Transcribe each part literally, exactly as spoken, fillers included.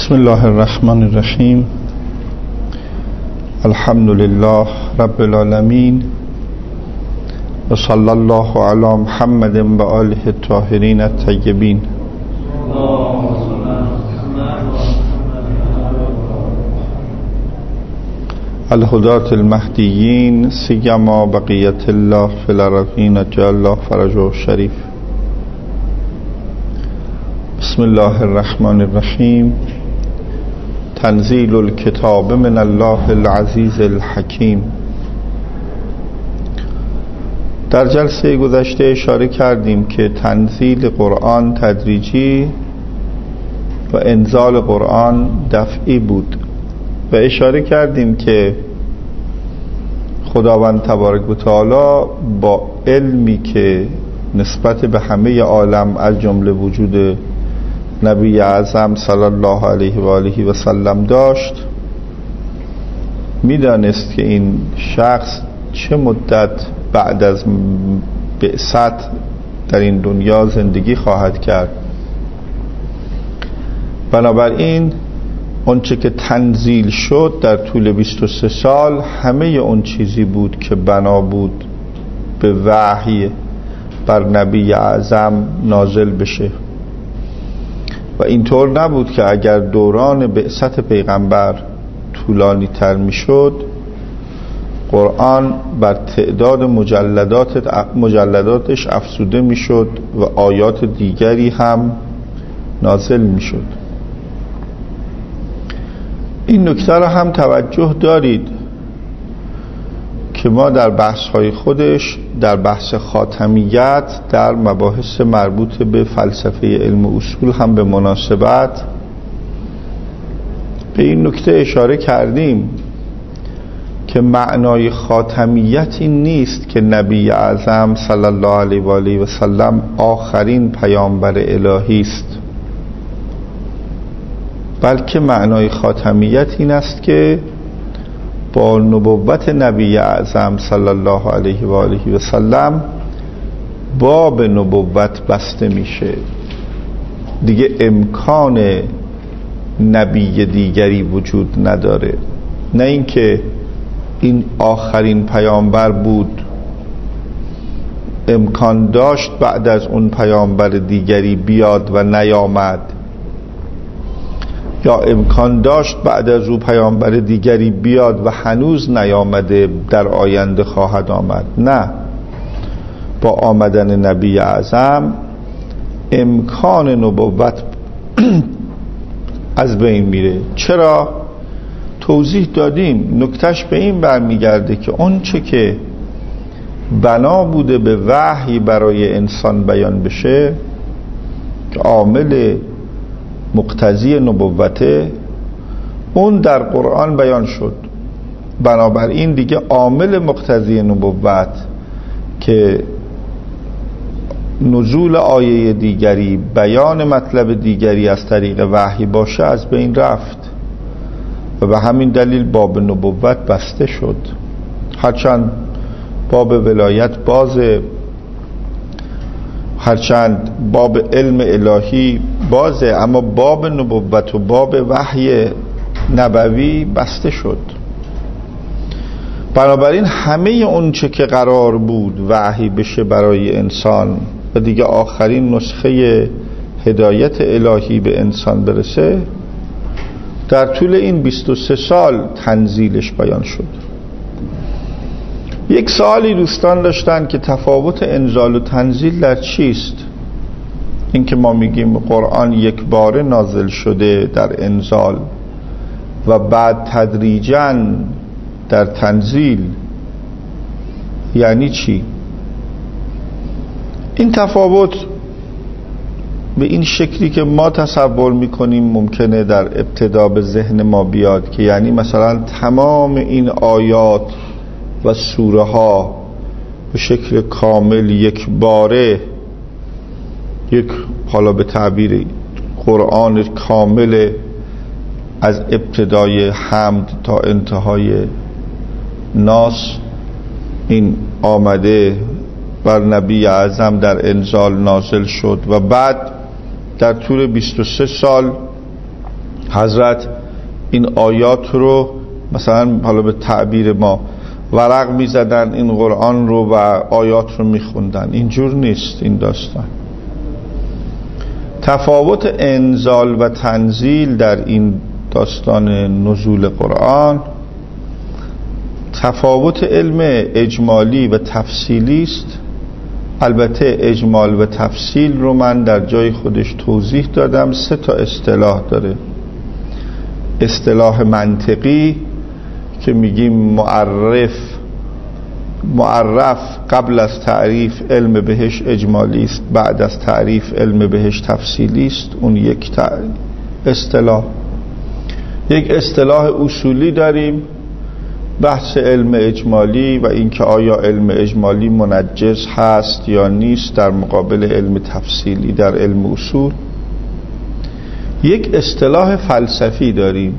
بسم الله الرحمن الرحیم. الحمد لله رب العالمین و صلی الله علی محمد و آله الطاهرین الطیبین. الهداة المهدیین سیما بقیت الله فی الارضین اجل الله فرجه الشریف. بسم الله الرحمن الرحیم. تنزیل الکتاب من الله العزیز الحکیم. در جلسه گذشته اشاره کردیم که تنزیل قرآن تدریجی و انزال قرآن دفعی بود و اشاره کردیم که خداوند تبارک و تعالی با علمی که نسبت به همه عالم از جمله وجود نبی اعظم صلی الله علیه و آله و سلم داشت، میدانست که این شخص چه مدت بعد از بعثت در این دنیا زندگی خواهد کرد. بنابراین اونچه که تنزیل شد در طول بیست و سه سال همه اون چیزی بود که بنا بود به وحی بر نبی اعظم نازل بشه و اینطور نبود که اگر دوران بعثت پیغمبر طولانی تر می شد قرآن بر تعداد مجلدات مجلداتش افزوده می شد و آیات دیگری هم نازل می شد. این نکته را هم توجه دارید که ما در بحث‌های خودش در بحث خاتمیت در مباحث مربوط به فلسفه علم و اصول هم به مناسبت به این نکته اشاره کردیم که معنای خاتمیت این نیست که نبی اعظم صلی الله علیه و آله و سلم آخرین پیامبر الهی است، بلکه معنای خاتمیت این است که با نبوت نبی اعظم صلی الله علیه و آله و سلم باب نبوت بسته میشه، دیگه امکان نبی دیگری وجود نداره. نه اینکه این آخرین پیامبر بود، امکان داشت بعد از اون پیامبر دیگری بیاد و نیامد، یا امکان داشت بعد از او پیامبر دیگری بیاد و هنوز نیامده در آینده خواهد آمد. نه، با آمدن نبی اعظم امکان نبوت از بین میره. چرا؟ توضیح دادیم. نکتهش به این برمیگرده که اون چه که بنا بوده به وحی برای انسان بیان بشه که عامل مقتضی نبوته، اون در قرآن بیان شد. بنابراین دیگه عامل مقتضی نبوت که نزول آیه دیگری، بیان مطلب دیگری از طریق وحی باشه از بین رفت و به همین دلیل باب نبوت بسته شد. هرچند باب ولایت بازه، هرچند باب علم الهی بازه، اما باب نبوت و باب وحی نبوی بسته شد. بنابراین همه اون چه که قرار بود وحی بشه برای انسان و دیگه آخرین نسخه هدایت الهی به انسان برسه، در طول این بیست و سه سال تنزیلش بیان شد. یک سوالی دوستان داشتن که تفاوت انزال و تنزیل در چیست؟ این که ما میگیم قرآن یک باره نازل شده در انزال و بعد تدریجاً در تنزیل، یعنی چی؟ این تفاوت به این شکلی که ما تصور میکنیم ممکنه در ابتدا به ذهن ما بیاد که یعنی مثلا تمام این آیات و سوره ها به شکل کامل یک باره، یک حالا به تعبیر قرآن کامل از ابتدای حمد تا انتهای ناس این آمده بر نبی اعظم در انزال نازل شد و بعد در طول بیست و سه سال حضرت این آیات رو مثلا حالا به تعبیر ما ورق می زدن این قرآن رو و آیات رو می خوندن. اینجور نیست این داستان. تفاوت انزال و تنزیل در این داستان نزول قرآن تفاوت علم اجمالی و تفصیلی است. البته اجمال و تفصیل رو من در جای خودش توضیح دادم. سه تا اصطلاح داره. اصطلاح منطقی که میگیم معرف معرف قبل از تعریف علم بهش اجمالی است، بعد از تعریف علم بهش تفصیلی است. اون یک اصطلاح. یک اصطلاح اصولی داریم، بحث علم اجمالی و اینکه آیا علم اجمالی منجز هست یا نیست در مقابل علم تفصیلی در علم اصول. یک اصطلاح فلسفی داریم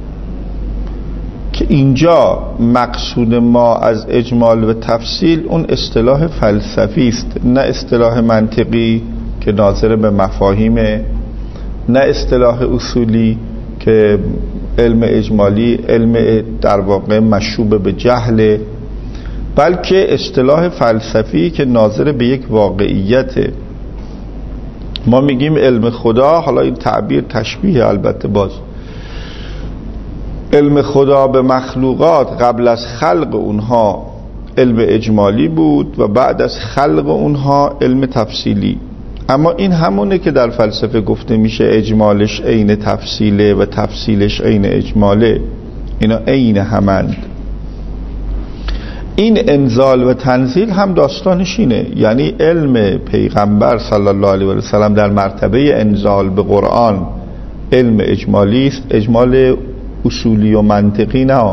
که اینجا مقصود ما از اجمال و تفصیل اون اصطلاح فلسفی است، نه اصطلاح منطقی که ناظر به مفاهیمه، نه اصطلاح اصولی که علم اجمالی علم در واقع مشوب به جهل، بلکه اصطلاح فلسفی که ناظر به یک واقعیته. ما میگیم علم خدا، حالا این تعبیر تشبیه البته، باز علم خدا به مخلوقات قبل از خلق اونها علم اجمالی بود و بعد از خلق اونها علم تفصیلی. اما این همونه که در فلسفه گفته میشه اجمالش عین تفصیله و تفصیلش عین اجماله. اینا عین همند. این انزال و تنزیل هم داستانش اینه، یعنی علم پیغمبر صلی الله علیه و سلم در مرتبه انزال به قرآن علم اجمالی است، اجمال اصولی و منطقی نه،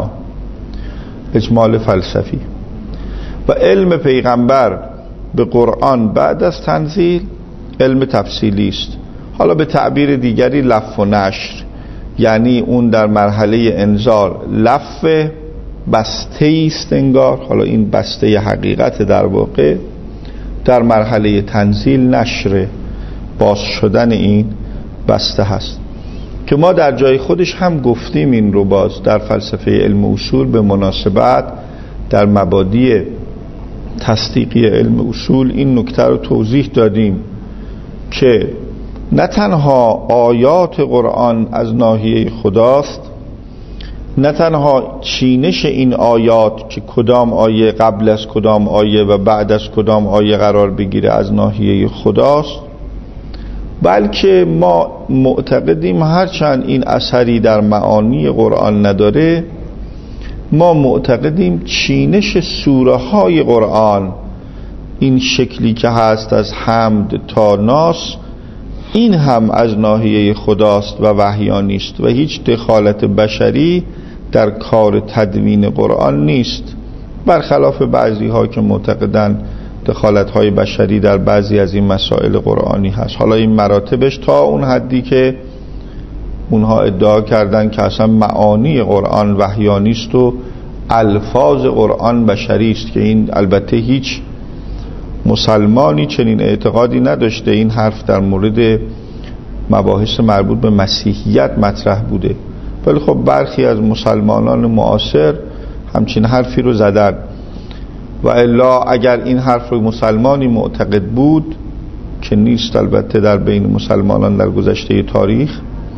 اجمال فلسفی. و علم پیغمبر به قرآن بعد از تنزیل علم تفصیلی است. حالا به تعبیر دیگری لف و نشر، یعنی اون در مرحله انزال لف بسته است انگار، حالا این بسته حقیقت در واقع، در مرحله تنزیل نشر باز شدن این بسته هست که ما در جای خودش هم گفتیم. این رو باز در فلسفه علم اصول به مناسبت در مبادی تصدیقی علم اصول این نکته رو توضیح دادیم که نه تنها آیات قرآن از ناحیه خداست، نه تنها چینش این آیات که کدام آیه قبل از کدام آیه و بعد از کدام آیه قرار بگیره از ناحیه خداست، بلکه ما معتقدیم هرچند این اثری در معانی قرآن نداره، ما معتقدیم چینش سوره های قرآن این شکلی که هست از حمد تا ناس، این هم از ناحیه خداست و وحیانی است و هیچ دخالت بشری در کار تدوین قرآن نیست، برخلاف بعضی ها که معتقدن دخالت های بشری در بعضی از این مسائل قرآنی هست. حالا این مراتبش تا اون حدی که اونها ادعا کردن که اصلا معانی قرآن وحیانی است و الفاظ قرآن بشری است، که این البته هیچ مسلمانی چنین اعتقادی نداشته. این حرف در مورد مباحث مربوط به مسیحیت مطرح بوده، ولی خب برخی از مسلمانان معاصر همچین حرفی رو زدن و الا اگر این حرف رو مسلمانی معتقد بود که نیست البته در بین مسلمانان در گذشته تاریخ،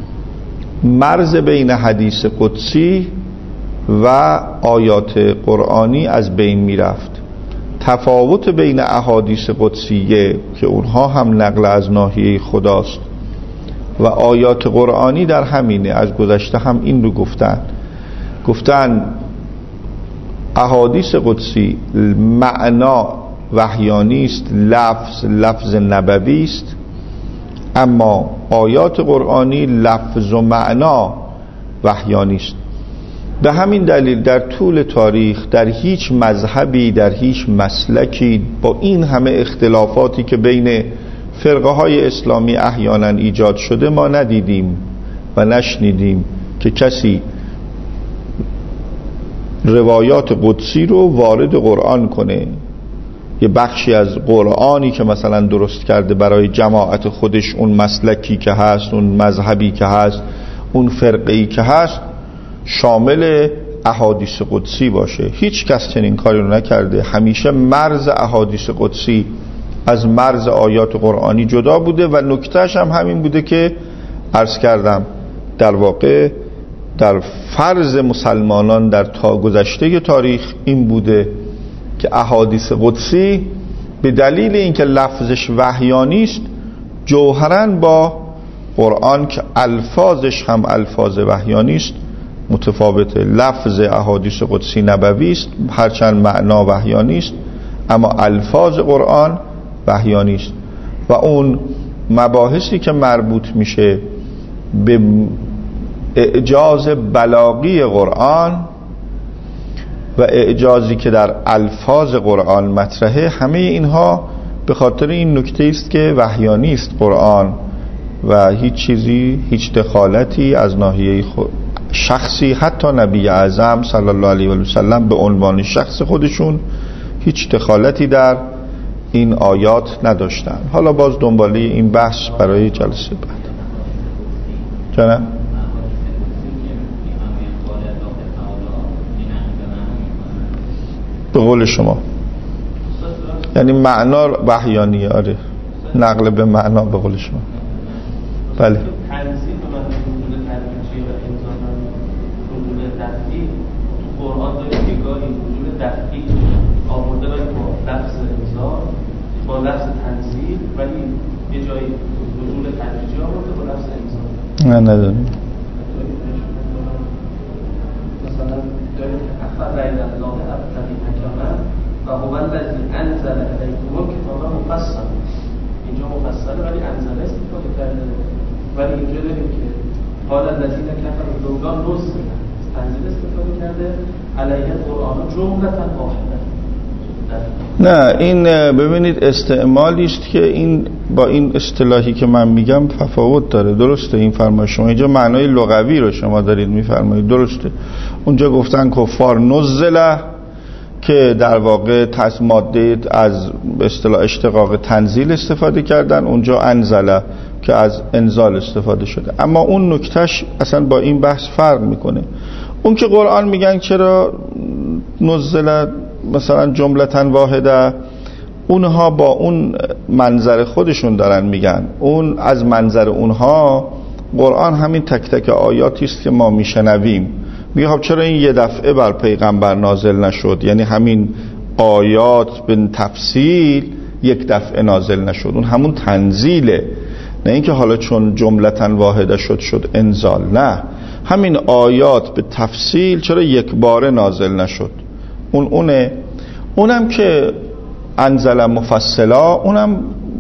مرز بین حدیث قدسی و آیات قرآنی از بین می رفت. تفاوت بین احادیث قدسیه که اونها هم نقل از ناحیه خداست و آیات قرآنی در همینه. از گذشته هم این رو گفتن گفتن احادیث قدسی معنا وحیانی است، لفظ لفظ نبوی است، اما آیات قرآنی لفظ و معنا وحیانی است. به همین دلیل در طول تاریخ در هیچ مذهبی، در هیچ مسلکی، با این همه اختلافاتی که بین فرقه های اسلامی احیانا ایجاد شده، ما ندیدیم و نشنیدیم که کسی روایات قدسی رو وارد قرآن کنه. یه بخشی از قرآنی که مثلا درست کرده برای جماعت خودش، اون مسلکی که هست، اون مذهبی که هست، اون فرقه‌ای که هست شامل احادیث قدسی باشه. هیچ کس چنین کاری رو نکرده. همیشه مرز احادیث قدسی از مرز آیات قرآنی جدا بوده و نکتهش هم همین بوده که عرض کردم در واقع در فرض مسلمانان در تا گذشته تاریخ این بوده که احادیث قدسی به دلیل اینکه لفظش وحیانی است جوهراً با قرآن که الفاظش هم الفاظ وحیانی است متفاوته. لفظ احادیث قدسی نبوی است هرچند معنا وحیانی است، اما الفاظ قرآن وحیانی است و اون مباحثی که مربوط میشه به اعجاز بلاغی قرآن و اعجازی که در الفاظ قرآن مطرحه، همه اینها به خاطر این نکته است که وحیانی است قرآن و هیچ چیزی، هیچ دخالتی از ناحیه شخصی، حتی نبی اعظم صلی الله علیه و سلم به عنوان شخص خودشون هیچ دخالتی در این آیات نداشتن. حالا باز دنباله این بحث برای جلسه بعد. جانم به قول شما یعنی معنا وحیانیه. آره نقل به معنا به قول شما. بله قرآن داریم که گاهی وجود دقیق آورده باید با لفظ انزال با لفظ تنزیل، ولی یه جایی وجود تدریجی آورده با لفظ انزال. نه نداریم. مثلا داریم که افضل الله ابتدی حکما و هو الذی انزل الیکم الکتاب مفصلا. اینجا مفصله ولی انزل استفاده کرده، ولی اینجا داریم که قال الذین کفروا لولا نزل تنزیل استفاده کرده علیه قرآن جملة واحده. نه این ببینید استعمالی است که این با این اصطلاحی که من میگم تفاوت داره. درسته این فرمایش شما اینجا معنای لغوی رو شما دارید میفرمایید، درسته. اونجا گفتن کفار نزله که در واقع تز ماده از به اصطلاح اشتقاق تنزیل استفاده کردن، اونجا انزله که از انزال استفاده شده. اما اون نکتهش اصلا با این بحث فرق میکنه. اون که قرآن میگن چرا نزله مثلا جملتن واحده، اونها با اون منظر خودشون دارن میگن. اون از منظر اونها قرآن همین تک تک آیاتی است که ما میشنویم. میگه خب چرا این یه دفعه بر پیغمبر نازل نشد؟ یعنی همین آیات به تفصیل یک دفعه نازل نشد، اون همون تنزیله، نه اینکه حالا چون جملتن واحده شد شد انزال. نه، همین آیات به تفصیل چرا یک باره نازل نشد؟ اون اونه. اونم که انزل مفصلا، اونم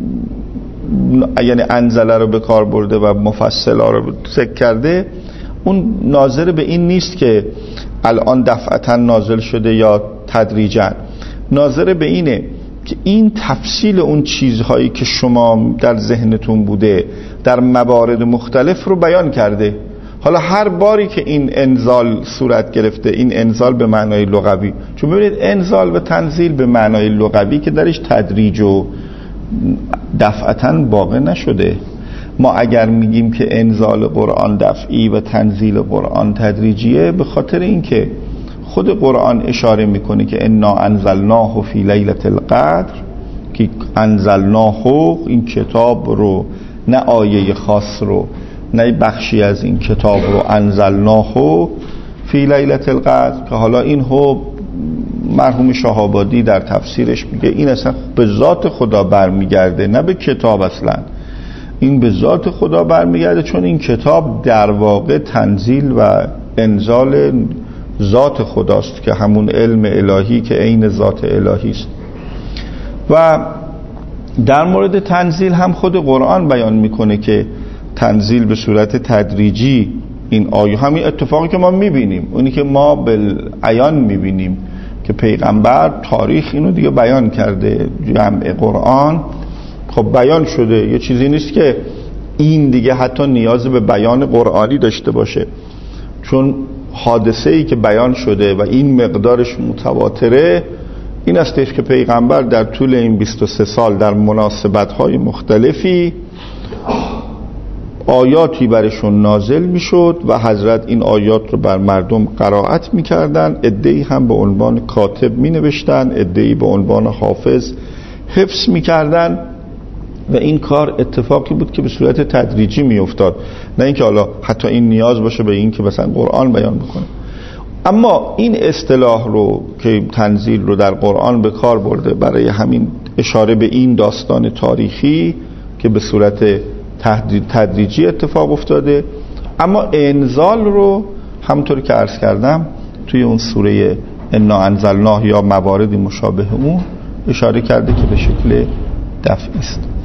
یعنی انزله رو به کار برده و مفصلا رو ذکر کرده، اون ناظر به این نیست که الان دفعتا نازل شده یا تدریجا، ناظر به اینه که این تفصیل اون چیزهایی که شما در ذهنتون بوده در موارد مختلف رو بیان کرده. حالا هر باری که این انزال صورت گرفته، این انزال به معنای لغوی، چون ببینید انزال و تنزیل به معنای لغوی که درش تدریج و دفعتا واقع نشده. ما اگر میگیم که انزال قرآن دفعی و تنزیل قرآن تدریجیه، به خاطر اینکه خود قرآن اشاره میکنه که انا انزلناه فی لیلة القدر، که انزلناه این کتاب رو، نه آیه خاص رو، نه بخشی از این کتاب رو، انزلناه فی لیلة القدر، که حالا این هو مرحوم شهابادی در تفسیرش میگه این اصلا به ذات خدا برمیگرده، نه به کتاب. اصلا این به ذات خدا برمیگرده، چون این کتاب در واقع تنزیل و انزال ذات خداست که همون علم الهی که عین ذات الهی است. و در مورد تنزیل هم خود قرآن بیان میکنه که تنزیل به صورت تدریجی، این آیه همین اتفاقی که ما میبینیم، اونی که ما بالعیان میبینیم که پیغمبر تاریخ اینو دیگه بیان کرده، جمع قرآن خب بیان شده، یه چیزی نیست که این دیگه حتی نیاز به بیان قرآنی داشته باشه، چون حادثه‌ای که بیان شده و این مقدارش متواتره، این استش که پیغمبر در طول این بیست و سه سال در مناسبت‌های مختلفی آیاتی برشون نازل میشد و حضرت این آیات رو بر مردم قرائت میکردن. عده‌ای هم به عنوان کاتب مینوشتن، عده‌ای به عنوان حافظ حفظ میکردن و این کار اتفاقی بود که به صورت تدریجی میافتاد، نه اینکه حالا حتی این نیاز باشه به این که مثلا قرآن بیان بکنه. اما این اصطلاح رو که تنزیل رو در قرآن به کار برده برای همین اشاره به این داستان تاریخی که به صورت تدریجی اتفاق افتاده. اما انزال رو همونطور که عرض کردم توی اون سوره انا انزلناه یا مواردی مشابه اون اشاره کرده که به شکل دفعی است.